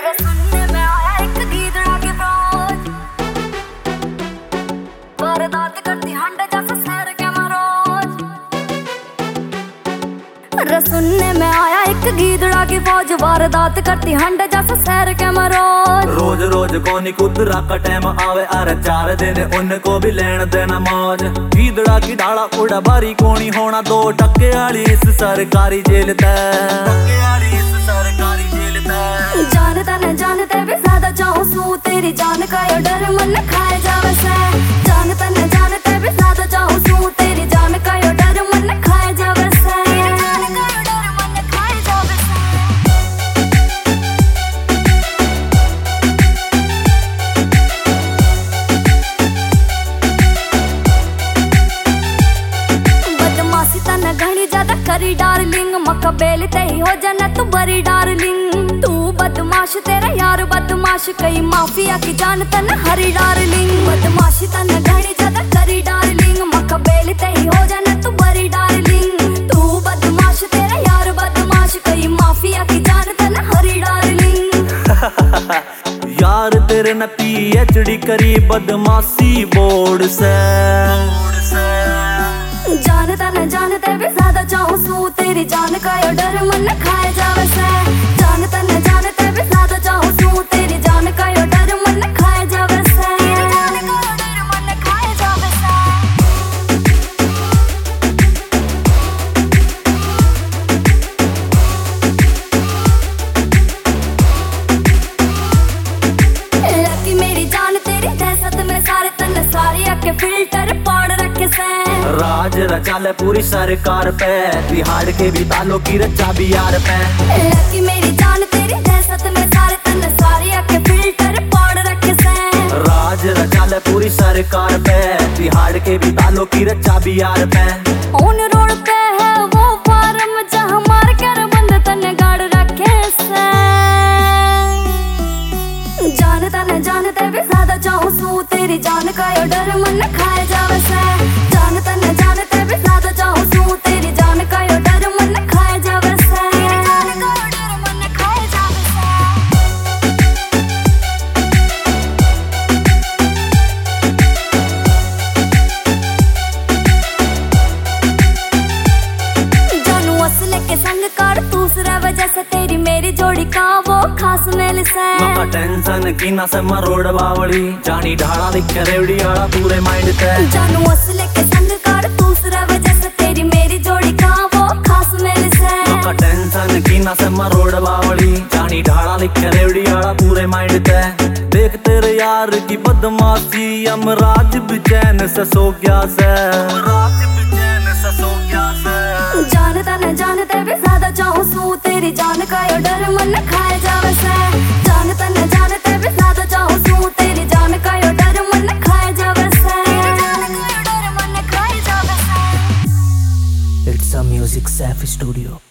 सुनने में आया एक गीदड़ा की फौज, वारदात करती हंडे जैसे शहर के मरोज। सुनने में आया एक गीदड़ा की फौज, वारदात करती हंडे जैसे शहर के मरोज। रोज रोज कोनी कुतरा का टाइम आवे, अरे 4 दिन उनको भी लेन देना मौज। गीदड़ा की ढाला उड़ा बारी कोनी होना, 2 टक्के वाली इस सरकारी जेल जानता न जानते भी ज्यादा चाहूं सू, तेरी जान का ये डर मन खाए जावे से। जानता न जानते भी ज्यादा चाहूं सू, तेरी जान का ये डर मन खाए जावे से। बदमाशी तना घनी ज्यादा करी डार्लिंग, मक्का बेल ते ही हो जाना तू बड़ी डार्लिंग। तू बदमाश तेरा यार बदमाश, कई माफिया की जान तना हरी डार्लिंग। बदमाशी तना घनी ज्यादा करी डार्लिंग, मक्का बेल ते ही हो जाना तू बड़ी डार्लिंग। तू बदमाश तेरा यार बदमाश, कई माफिया की जान तना हरी डार्लिंग। यार तेरे न PhD करी बदमाशी बोर्ड से। जानता न जानते भी ज्यादा चाहूं सू, तेरी जान का ये डर मन खाए जावे से। जानता न जानते भी ज्यादा चाहूं सू, तेरी जान का ये डर मन खाए जावे से। लकी मेरी जान तेरी दहशत में सारे तन सारी आके फिल्टर पाड़ रखे से। राज रचा ले पूरी सरकार पे, बिहार के भी तालों की रचा भी यार पे। लकी मेरी जान तेरी दहशत में सारे तन सारी आके फिल्टर पाड़ रखे से। राज रचा ले पूरी सरकार पे, बिहार के भी तालों की रचा भी यार पे। उन रोड पे है वो फार्म जहाँ मार कर बंद तन गाड़ रखे से। जानता न जानते भी ज्यादा चाहूं सू, तेरी जान का ये डर मन खाए जावे से। जानता न जानते भी ज्यादा चाहूं सू, तेरी जान का ये डर मन खाए जावे से। जानू असले के संग काट दूसरा वजह से, तेरी मेरी जोड़ी का वो खास मेल से। मका टेंशन की ना से मरोड़ बावड़ी, जानी ढाला लिखे रेवड़ी आड़ा पूरे माइंड ते। जानू असले के संग काट दूसरा वजह से, तेरी मेरी जोड़ी का वो खास मेल से। मका टेंशन की ना से मरोड़ बावड़ी, जानी ढाला लिखे रेवड़ी आड़ा पूरे माइंड ते। देख तेरे यार की बदमाशी, यमराज बेचैन से सो गया से। जानता न जानते भी ज्यादा चाहूं सू, तेरी जान का ये डर मन खाए जावे से। जानता न जानते भी ज्यादा चाहूं सू, तेरी जान का ये डर मन खाए जावे से। It's a Music Safe Studio.